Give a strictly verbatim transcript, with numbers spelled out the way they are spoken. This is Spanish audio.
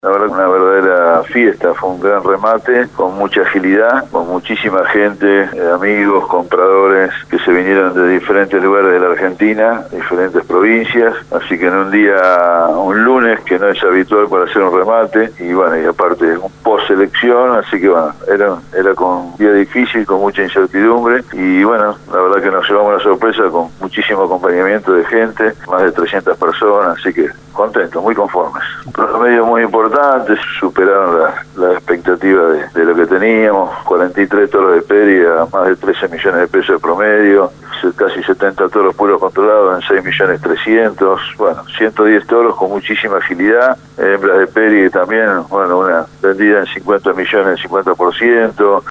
La verdad, una verdadera fiesta, fue un gran remate, con mucha agilidad, con muchísima gente, eh, amigos, compradores, que se vinieron de diferentes lugares de la Argentina, diferentes provincias, así que en un día, un lunes, que no es habitual para hacer un remate, y bueno, y aparte, un post-selección, así que bueno, era, era con un día difícil, con mucha incertidumbre, y bueno, la verdad que nos llevamos la sorpresa con muchísimo acompañamiento de gente, más de trescientas personas, así que contentos, muy conformes. Promedios muy importantes, superaron la, la expectativa de, de lo que teníamos, cuarenta y tres toros de pérdida, más de trece millones de pesos de promedio, casi setenta toros puros controlados en seis millones trescientos, bueno, ciento diez toros con muchísima agilidad, hembras de pérdida también, bueno, una vendida en cincuenta millones, cincuenta por ciento,